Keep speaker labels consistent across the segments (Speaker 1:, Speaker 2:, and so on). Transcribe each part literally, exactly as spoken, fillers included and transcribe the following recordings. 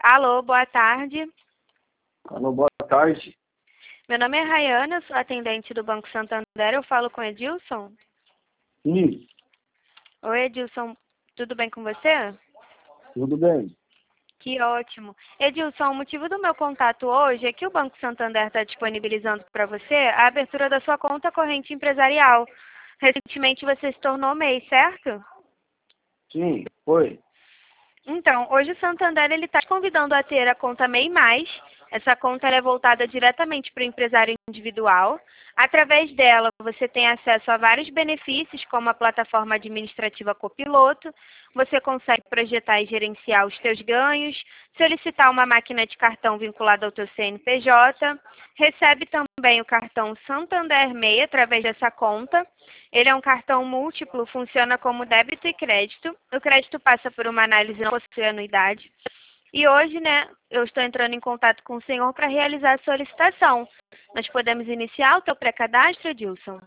Speaker 1: Alô, boa tarde.
Speaker 2: Alô, boa tarde.
Speaker 1: Meu nome é Rayana, eu sou atendente do Banco Santander. Eu falo com Edilson?
Speaker 2: Sim,
Speaker 1: Oi, Edilson. Tudo bem com você?
Speaker 2: tudo bem.
Speaker 1: Que ótimo. Edilson, o motivo do meu contato hoje é que o Banco Santander está disponibilizando para você a abertura da sua conta corrente empresarial. Recentemente você se tornou M E I, certo?
Speaker 2: Sim, foi.
Speaker 1: Então, hoje o Santander ele está te convidando a ter a conta M E I mais. Essa conta ela é voltada diretamente para o empresário individual. Através dela, você tem acesso a vários benefícios, como a plataforma administrativa Copiloto. Você consegue projetar e gerenciar os seus ganhos, solicitar uma máquina de cartão vinculada ao teu C N P J, recebe também o cartão Santander M E I através dessa conta. Ele é um cartão múltiplo, funciona como débito e crédito. O crédito passa por uma análise não possui anuidade. E hoje, né, eu estou entrando em contato com o senhor para realizar a solicitação. Nós podemos iniciar o teu pré-cadastro, Edilson?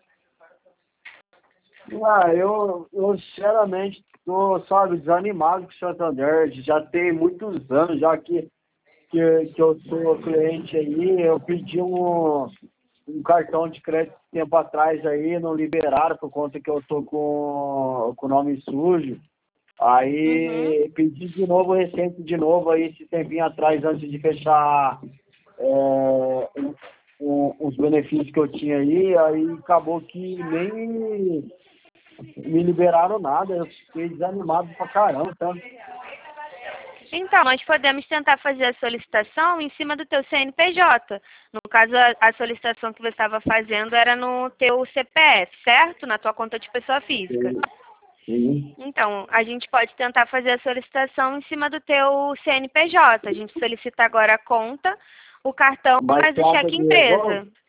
Speaker 2: Ah, eu, eu sinceramente estou, sabe, desanimado com o Santander. Já tem muitos anos já que, que, que eu sou cliente aí. Eu pedi um, um cartão de crédito tempo atrás aí, não liberaram por conta que eu tô com o nome sujo. Aí
Speaker 1: Uhum.
Speaker 2: pedi de novo, recente de novo aí, esse tempinho atrás, antes de fechar é, um, um, os benefícios que eu tinha aí, aí acabou que nem me liberaram nada, eu fiquei desanimado pra caramba, tá?
Speaker 1: Então, nós podemos tentar fazer a solicitação em cima do teu C N P J. No caso, a, a solicitação que você estava fazendo era no teu C P F, certo? Na tua conta de pessoa física.
Speaker 2: Sim.
Speaker 1: Então, a gente pode tentar fazer a solicitação em cima do teu C N P J. A gente solicita agora a conta, o cartão,
Speaker 2: Mas
Speaker 1: mais o
Speaker 2: trata
Speaker 1: cheque
Speaker 2: de
Speaker 1: empresa.
Speaker 2: resolve?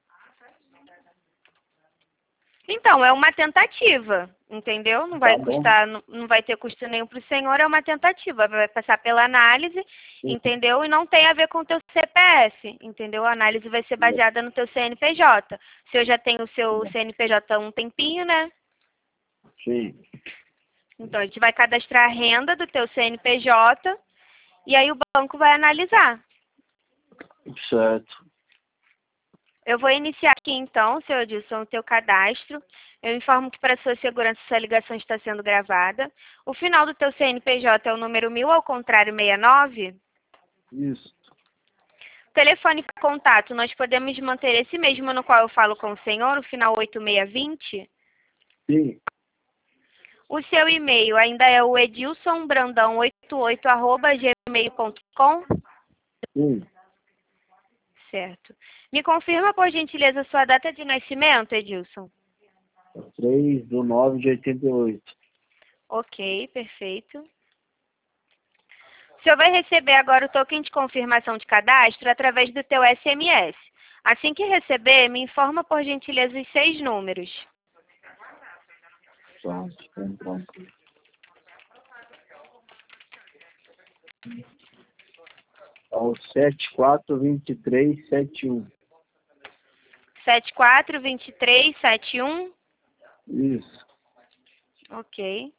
Speaker 1: Então, é uma tentativa, entendeu? Não
Speaker 2: Tá
Speaker 1: vai
Speaker 2: bom.
Speaker 1: custar, não, não vai ter custo nenhum para o senhor, é uma tentativa. Vai passar pela análise, entendeu? E não tem a ver com o teu C P F, entendeu? A análise vai ser baseada no teu C N P J. Se eu já tenho o seu C N P J há um tempinho, né?
Speaker 2: Sim.
Speaker 1: Então, a gente vai cadastrar a renda do teu C N P J e aí o banco vai analisar.
Speaker 2: Certo.
Speaker 1: Eu vou iniciar aqui então, seu Edilson, o teu cadastro. Eu informo que para sua segurança essa ligação está sendo gravada. O final do teu C N P J é o número mil ao contrário sessenta e nove.
Speaker 2: Isso.
Speaker 1: O telefone para contato, nós podemos manter esse mesmo no qual eu falo com o senhor, o final oito seis dois zero.
Speaker 2: Sim.
Speaker 1: O seu e-mail ainda é o edilsonbrandão oitenta e oito arroba gmail ponto com?
Speaker 2: Sim.
Speaker 1: Certo. Me confirma, por gentileza, sua data de nascimento, Edilson?
Speaker 2: três do nove de oitenta e oito.
Speaker 1: Ok, perfeito. O senhor vai receber agora o token de confirmação de cadastro através do teu S M S. Assim que receber, me informa, por gentileza, os seis números.
Speaker 2: Tá, então. É o sete quatro dois três sete um.
Speaker 1: sete quatro dois três sete um.
Speaker 2: Isso.
Speaker 1: Ok.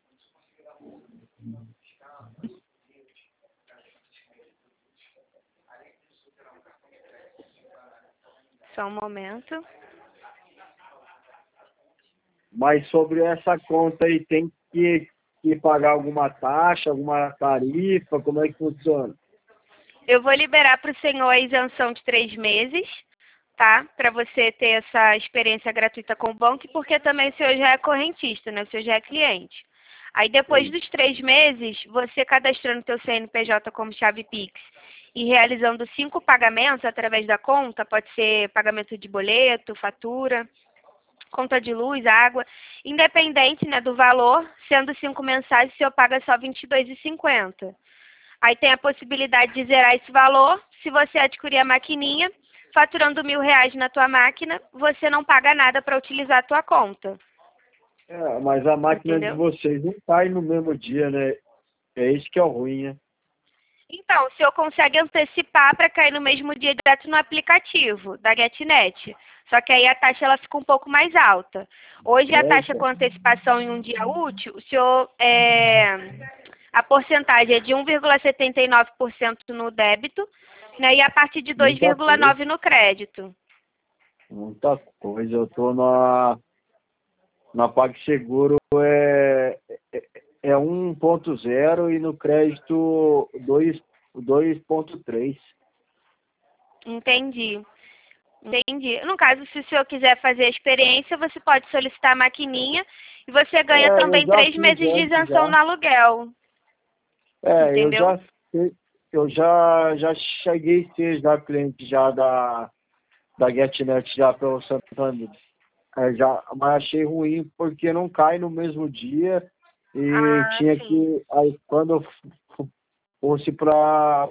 Speaker 1: Só um momento.
Speaker 2: Mas sobre essa conta aí, tem que, que pagar alguma taxa, alguma tarifa? Como é que funciona?
Speaker 1: Eu vou liberar para o senhor a isenção de três meses, tá? Para você ter essa experiência gratuita com o banco, porque também o senhor já é correntista, né? O senhor já é cliente. Aí depois
Speaker 2: Sim.
Speaker 1: dos três meses, você cadastrando o teu C N P J como chave Pix e realizando cinco pagamentos através da conta, pode ser pagamento de boleto, fatura, conta de luz, água, independente, né, do valor, sendo cinco mensais, o senhor paga só vinte e dois reais e cinquenta centavos. Aí tem a possibilidade de zerar esse valor. Se você adquirir a maquininha, faturando mil reais na tua máquina, você não paga nada para utilizar a tua conta.
Speaker 2: É, mas a máquina de
Speaker 1: Entendeu?
Speaker 2: vocês não cai no mesmo dia, né? É isso que é o ruim, né?
Speaker 1: Então, o senhor consegue antecipar para cair no mesmo dia direto no aplicativo da GetNet. Só que aí a taxa ela fica um pouco mais alta. Hoje a
Speaker 2: É,
Speaker 1: taxa
Speaker 2: então.
Speaker 1: com antecipação em um dia útil, o senhor é, A porcentagem é de um vírgula setenta e nove por cento no débito, né, e a partir de dois
Speaker 2: Muita
Speaker 1: vírgula nove por cento
Speaker 2: coisa.
Speaker 1: no crédito.
Speaker 2: Muita coisa. Eu tô na, na PagSeguro é, é, é um ponto zero e no crédito dois ponto três.
Speaker 1: Entendi. Entendi. No caso, se o senhor quiser fazer a experiência, você pode solicitar a maquininha e você ganha
Speaker 2: É, eu
Speaker 1: também
Speaker 2: já
Speaker 1: três
Speaker 2: fiz
Speaker 1: meses de
Speaker 2: antes
Speaker 1: isenção
Speaker 2: já.
Speaker 1: no aluguel.
Speaker 2: É, eu
Speaker 1: Entendeu?
Speaker 2: já fi- eu já, já cheguei a ser já cliente já da, da GetNet já pelo Santander. É, já, mas achei ruim porque não cai no mesmo dia e
Speaker 1: Ah,
Speaker 2: tinha
Speaker 1: sim.
Speaker 2: que. Aí quando eu f- fosse para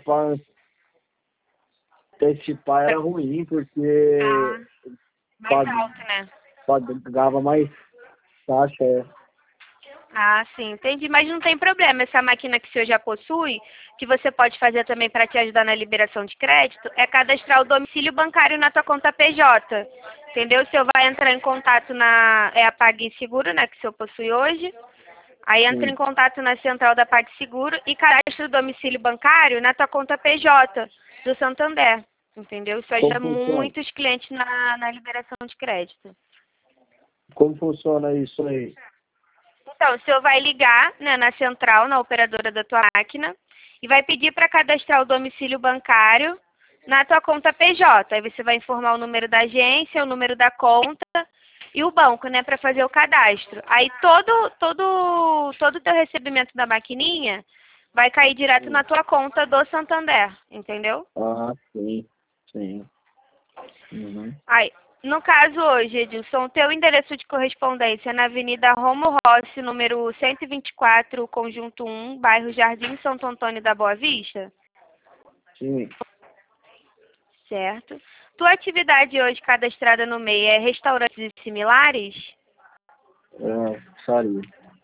Speaker 2: antecipar era ruim,
Speaker 1: Ah,
Speaker 2: porque
Speaker 1: mais
Speaker 2: pag-
Speaker 1: alto, né?
Speaker 2: pagava mais taxa. É.
Speaker 1: Ah, sim, entendi. Mas não tem problema. Essa máquina que o senhor já possui, que você pode fazer também para te ajudar na liberação de crédito, é cadastrar o domicílio bancário na tua conta P J. Entendeu? O senhor vai entrar em contato na... É a PagSeguro, né, que o senhor possui hoje. Aí entra em
Speaker 2: Sim,
Speaker 1: contato na central da PagSeguro e cadastra o domicílio bancário na tua conta P J do Santander. Entendeu? Isso
Speaker 2: como
Speaker 1: ajuda
Speaker 2: funciona?
Speaker 1: muitos clientes na, na liberação de crédito.
Speaker 2: Como funciona isso aí?
Speaker 1: Então, o senhor vai ligar, né, na central, na operadora da tua máquina, e vai pedir para cadastrar o domicílio bancário na tua conta P J. Aí você vai informar o número da agência, o número da conta e o banco, né, para fazer o cadastro. Aí todo todo todo o teu recebimento da maquininha vai cair direto na tua conta do Santander, entendeu?
Speaker 2: Ah, sim, sim. Uhum.
Speaker 1: Aí, no caso hoje, Edilson, o teu endereço de correspondência é na Avenida Romo Rossi, número cento e vinte e quatro, Conjunto um, bairro Jardim Santo Antônio da Boa Vista?
Speaker 2: Sim,
Speaker 1: Certo. Tua atividade hoje cadastrada no M E I é restaurantes e similares?
Speaker 2: é, saria.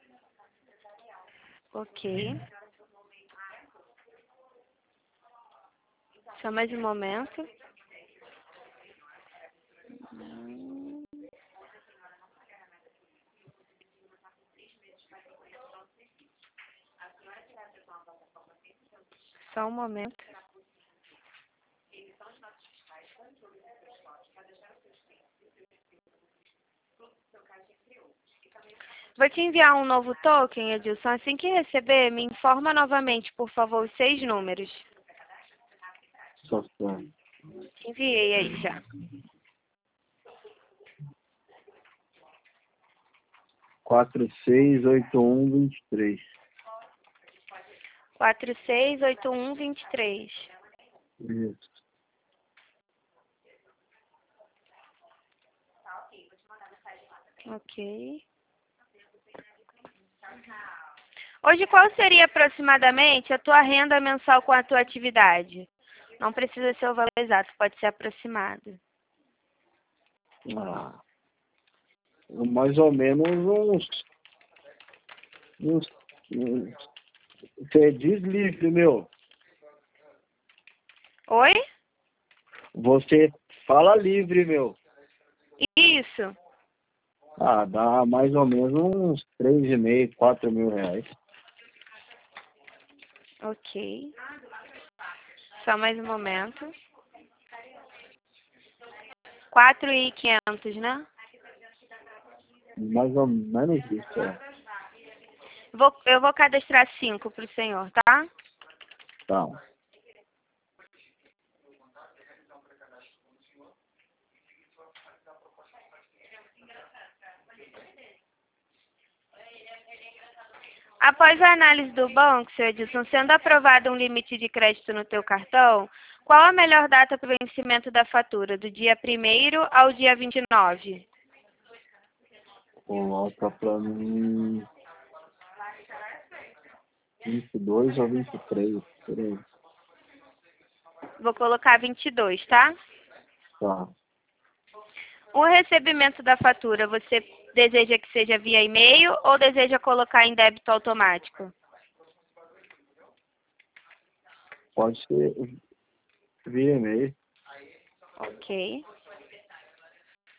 Speaker 1: Ok. Só mais um momento. Só um momento. Vou te enviar um novo token, Edilson. Assim que receber, me informa novamente, por favor, os seis números.
Speaker 2: Só só.
Speaker 1: Te enviei aí já.
Speaker 2: quatro seis oito um vinte e três.
Speaker 1: quatro seis oito um dois três.
Speaker 2: Isso.
Speaker 1: Ok. Hoje, qual seria aproximadamente a tua renda mensal com a tua atividade? Não precisa ser o valor exato, pode ser aproximado.
Speaker 2: Ah, mais ou menos uns, uns, uns. Você diz livre, meu.
Speaker 1: Oi?
Speaker 2: Você fala livre, meu.
Speaker 1: Isso.
Speaker 2: Ah, dá mais ou menos uns três e meio, quatro mil reais.
Speaker 1: Ok. Só mais um momento. quatro mil e quinhentos, né?
Speaker 2: Mais ou menos isso, é.
Speaker 1: Vou, eu vou cadastrar cinco para o senhor, tá?
Speaker 2: Então,
Speaker 1: Após a análise do banco, seu Edilson, sendo aprovado um limite de crédito no teu cartão, qual a melhor data para o vencimento da fatura? Do dia primeiro ao dia vinte e nove?
Speaker 2: coloca pra mim vinte e dois ou vinte e três, por aí.
Speaker 1: Vou colocar vinte e dois, tá?
Speaker 2: Tá.
Speaker 1: O recebimento da fatura, você deseja que seja via e-mail ou deseja colocar em débito automático?
Speaker 2: Pode ser via e-mail.
Speaker 1: Ok.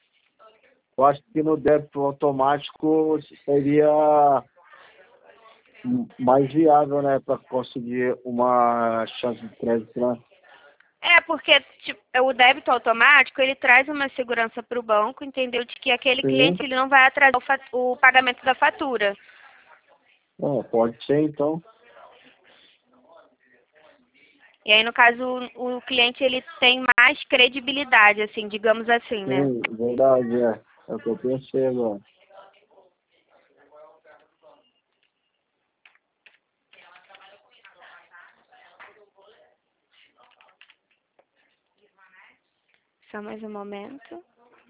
Speaker 2: Eu acho que no débito automático seria mais viável, né, para conseguir uma chance de crédito, né?
Speaker 1: É, porque tipo, o débito automático, ele traz uma segurança para o banco, entendeu? De que aquele
Speaker 2: Sim.
Speaker 1: cliente ele não vai atrasar o, fat- o pagamento da fatura.
Speaker 2: É, pode ser, então.
Speaker 1: E aí, no caso, o, o cliente ele tem mais credibilidade, assim, digamos assim, né?
Speaker 2: Sim, verdade, é. É o que eu pensei agora.
Speaker 1: Só mais um momento.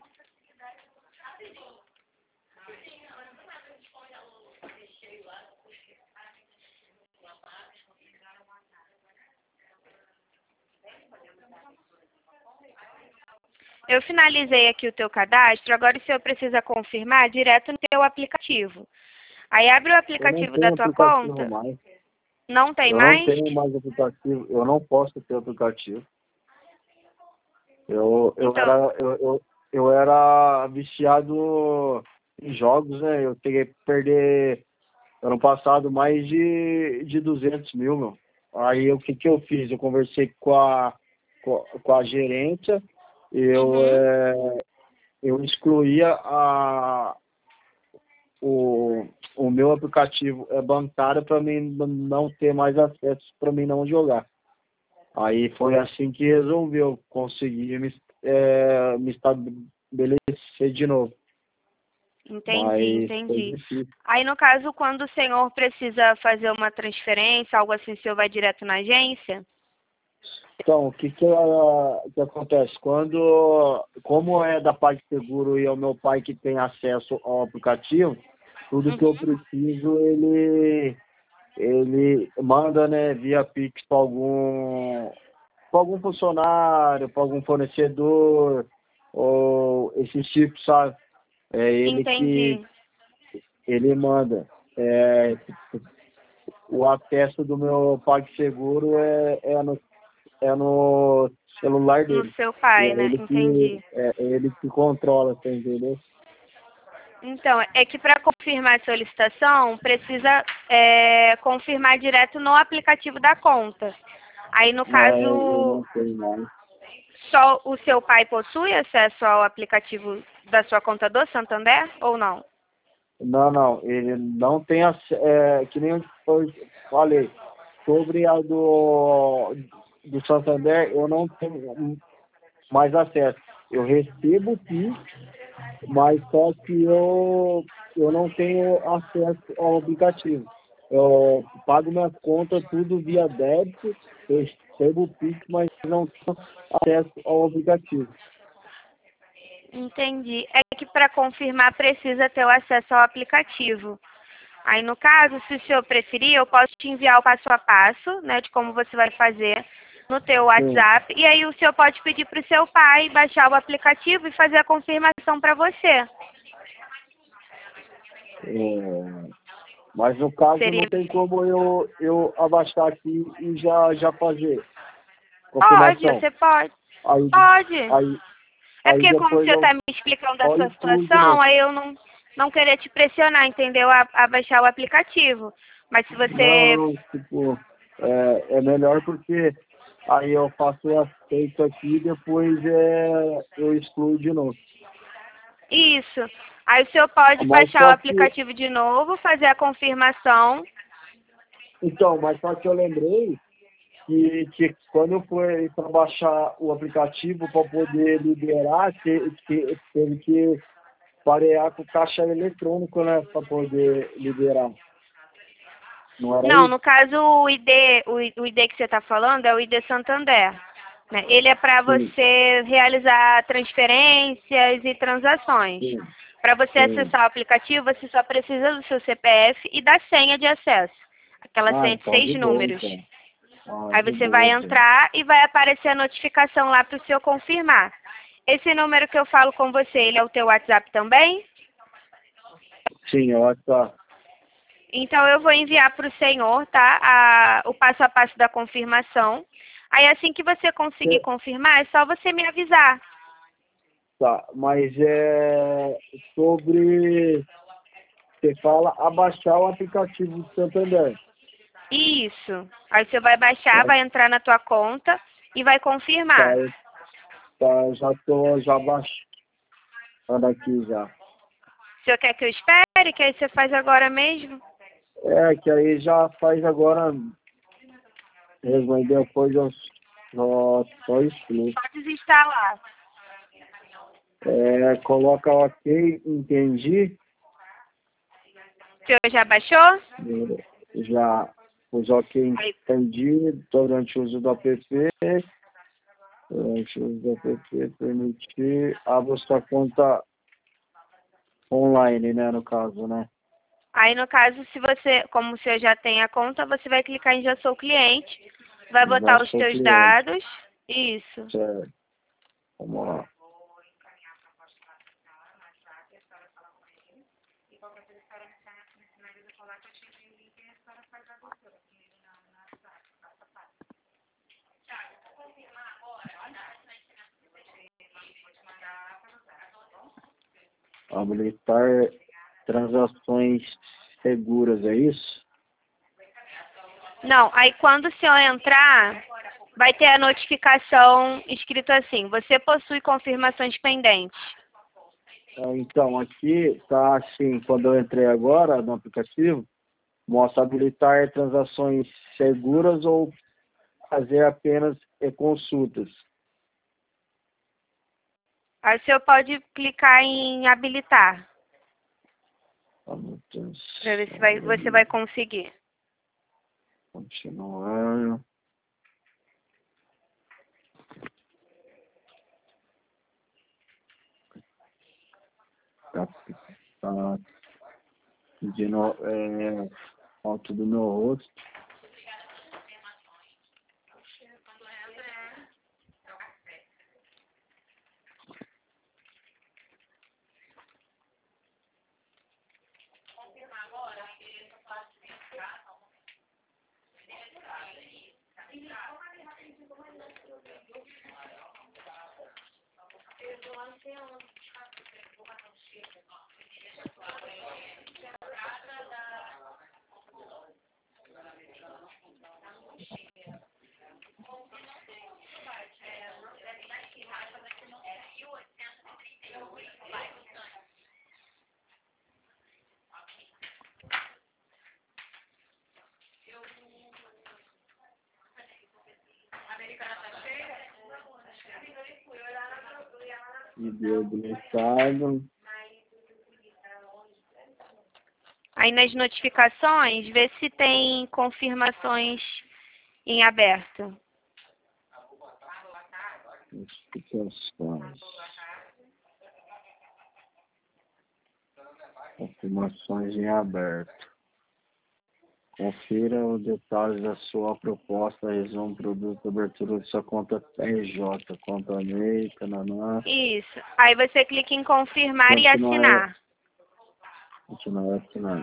Speaker 1: Eu finalizei aqui o teu cadastro, agora o senhor precisa confirmar direto no teu aplicativo. Aí abre o
Speaker 2: Eu não
Speaker 1: aplicativo da
Speaker 2: tenho
Speaker 1: tua
Speaker 2: aplicativo
Speaker 1: conta.
Speaker 2: mais.
Speaker 1: Não tem
Speaker 2: Eu não
Speaker 1: mais?
Speaker 2: tenho mais aplicativo. Eu não posso ter aplicativo. Eu, eu
Speaker 1: Então,
Speaker 2: era, eu, eu, eu era viciado em jogos, né? Eu cheguei a perder ano passado mais de, de duzentos mil, meu. Aí o que que eu fiz? Eu conversei com a, com a, com a gerência, eu,
Speaker 1: uhum,
Speaker 2: é, eu excluía a, o, o meu aplicativo é bancário para mim não ter mais acesso, para mim não jogar. Aí foi assim que resolveu, conseguir me, é, me estabelecer de novo.
Speaker 1: entendi,
Speaker 2: Mas foi
Speaker 1: entendi.
Speaker 2: difícil.
Speaker 1: Aí, no caso, quando o senhor precisa fazer uma transferência, algo assim, o senhor vai direto na agência?
Speaker 2: Então, o que que, ah, que acontece? Quando, como é da PagSeguro e é o meu pai que tem acesso ao aplicativo, tudo que eu
Speaker 1: Uhum.
Speaker 2: preciso, ele, ele manda, né, via Pix para algum, para algum funcionário, para algum fornecedor, ou esses tipos, sabe? É ele que
Speaker 1: Entendi.
Speaker 2: ele manda. É, o acesso do meu PagSeguro é, é, no, é no celular
Speaker 1: No
Speaker 2: dele.
Speaker 1: seu
Speaker 2: E
Speaker 1: pai,
Speaker 2: é
Speaker 1: né?
Speaker 2: ele que,
Speaker 1: Entendi.
Speaker 2: é, é ele que controla, você entendeu?
Speaker 1: Então, é que para confirmar a solicitação, precisa é, confirmar direto no aplicativo da conta. Aí, no
Speaker 2: É, eu
Speaker 1: caso,
Speaker 2: não sei mais.
Speaker 1: só o seu pai possui acesso ao aplicativo da sua conta do Santander ou não?
Speaker 2: Não, não, ele não tem acesso, é, que nem eu falei, sobre a do, do Santander, eu não tenho mais acesso. Eu recebo o Pix, mas só que eu, eu não tenho acesso ao aplicativo. Eu pago minhas contas tudo via débito, eu recebo o Pix, mas não tenho acesso ao aplicativo.
Speaker 1: Entendi. É que para confirmar precisa ter o acesso ao aplicativo. Aí, no caso, se o senhor preferir, eu posso te enviar o passo a passo, né, de como você vai fazer no teu
Speaker 2: Sim.
Speaker 1: WhatsApp. E aí o senhor pode pedir para o seu pai baixar o aplicativo e fazer a confirmação para você.
Speaker 2: É, mas no caso não
Speaker 1: Seria...
Speaker 2: tem como eu, eu abaixar aqui e já, já fazer
Speaker 1: Pode,
Speaker 2: confirmação.
Speaker 1: você pode.
Speaker 2: Aí,
Speaker 1: Pode.
Speaker 2: aí,
Speaker 1: É
Speaker 2: aí
Speaker 1: porque como o
Speaker 2: depois
Speaker 1: senhor
Speaker 2: eu
Speaker 1: está me explicando da
Speaker 2: só
Speaker 1: sua
Speaker 2: excluo de
Speaker 1: situação,
Speaker 2: novo.
Speaker 1: aí eu não, não queria te pressionar, entendeu? A, a baixar o aplicativo. Mas se
Speaker 2: Não,
Speaker 1: você...
Speaker 2: não, tipo, é, é melhor porque aí eu faço o aceito aqui e depois é, eu excluo de novo.
Speaker 1: Isso. Aí o senhor pode
Speaker 2: Mas
Speaker 1: baixar o
Speaker 2: só que,
Speaker 1: aplicativo de novo, fazer a confirmação.
Speaker 2: então, mas só que eu lembrei que, que quando eu fui para baixar o aplicativo para poder liberar, te, te, teve que parear com o caixa eletrônico, né, para poder liberar. Não era
Speaker 1: Não,
Speaker 2: isso?
Speaker 1: no caso o I D, o, I- o I D que você está falando é o I D Santander. Né? Ele é para
Speaker 2: Sim,
Speaker 1: você realizar transferências e transações.
Speaker 2: sim,
Speaker 1: Para você
Speaker 2: sim.
Speaker 1: acessar o aplicativo, você só precisa do seu C P F e da senha de acesso. Aquela
Speaker 2: Ah,
Speaker 1: senha de
Speaker 2: então
Speaker 1: seis
Speaker 2: de boa,
Speaker 1: números.
Speaker 2: então. Ah,
Speaker 1: Aí
Speaker 2: de
Speaker 1: você vai
Speaker 2: boa, então.
Speaker 1: entrar e vai aparecer a notificação lá para o senhor confirmar. Esse número que eu falo com você, ele é o teu WhatsApp também?
Speaker 2: Sim, eu acho que tá.
Speaker 1: Então eu vou enviar para o senhor, tá? A- o passo a passo da confirmação. Aí assim que você conseguir confirmar, é só você me avisar.
Speaker 2: Tá, mas é sobre Você fala abaixar o aplicativo do Santander.
Speaker 1: Isso. Aí você vai baixar,
Speaker 2: Tá,
Speaker 1: vai entrar na tua conta e vai
Speaker 2: tá,
Speaker 1: confirmar.
Speaker 2: tá, já tô já baixando aqui já.
Speaker 1: O senhor quer que eu espere, que aí você faz agora mesmo?
Speaker 2: É, que aí já faz agora mesmo, aí depois eu só, só explico.
Speaker 1: Pode desinstalar.
Speaker 2: É, coloca ok, entendi.
Speaker 1: O senhor já baixou?
Speaker 2: Já pus ok,
Speaker 1: Aí,
Speaker 2: entendi. Durante o uso do app, durante o uso do app, permitir, abra sua conta online, né, no caso, né?
Speaker 1: aí, no caso, se você, como o senhor já tem a conta, você vai clicar em Já Sou Cliente, vai
Speaker 2: Já
Speaker 1: botar os
Speaker 2: sou
Speaker 1: seus
Speaker 2: cliente,
Speaker 1: dados. Isso.
Speaker 2: certo. Vamos lá. Habilitar transações seguras, é isso?
Speaker 1: Não, aí quando o senhor entrar, vai ter a notificação escrito assim: você possui confirmações pendentes.
Speaker 2: Ah, então, aqui tá assim, quando eu entrei agora no aplicativo, mostra habilitar transações seguras ou fazer apenas consultas.
Speaker 1: Aí o senhor pode clicar em habilitar,
Speaker 2: Vamos
Speaker 1: para ver se vai, você vai conseguir.
Speaker 2: continuar. Tá, tá pedindo é, foto do meu rosto. Vídeo habilitado.
Speaker 1: Aí nas notificações, vê se tem confirmações em aberto.
Speaker 2: Notificações. Confirmações em aberto. Confira os detalhes da sua proposta, resumo, produto, abertura de sua conta R J, conta M E I, Cananã.
Speaker 1: Isso. Aí você clica em confirmar e
Speaker 2: Continuar,
Speaker 1: assinar.
Speaker 2: continuar assinando.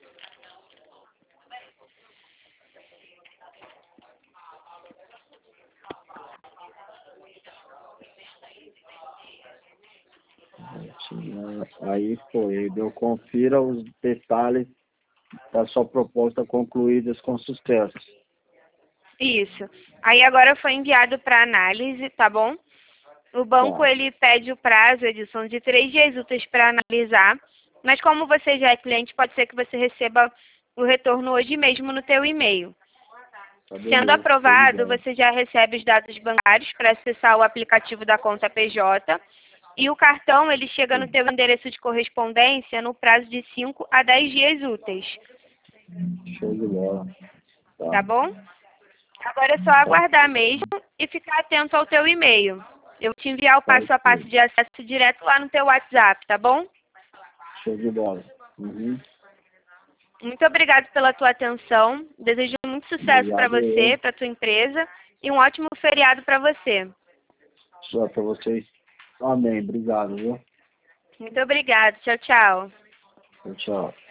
Speaker 2: Aí foi, deu confira os detalhes da sua proposta concluídas com sucesso.
Speaker 1: Isso. Aí agora foi enviado para análise, tá bom? O banco,
Speaker 2: Tá,
Speaker 1: ele pede o prazo, Edson, de três dias úteis para analisar. Mas como você já é cliente, pode ser que você receba o retorno hoje mesmo no teu e-mail.
Speaker 2: tá
Speaker 1: Sendo
Speaker 2: beleza,
Speaker 1: aprovado,
Speaker 2: tudo bem.
Speaker 1: você já recebe os dados bancários para acessar o aplicativo da conta P J. E o cartão, ele chega no teu endereço de correspondência no prazo de cinco a dez dias úteis.
Speaker 2: Show de bola.
Speaker 1: Tá
Speaker 2: Tá,
Speaker 1: bom? Agora é só aguardar mesmo e ficar atento ao teu e-mail. Eu vou te enviar o
Speaker 2: tá
Speaker 1: passo a passo
Speaker 2: aqui.
Speaker 1: de acesso direto lá no teu WhatsApp, tá bom?
Speaker 2: Show de bola. Uhum.
Speaker 1: Muito obrigado pela tua atenção. Desejo muito sucesso para
Speaker 2: Obrigado eu.
Speaker 1: você, para tua empresa e um ótimo feriado para você.
Speaker 2: Só para vocês. Amém. Obrigado, viu?
Speaker 1: Muito obrigado. Tchau, tchau.
Speaker 2: Tchau.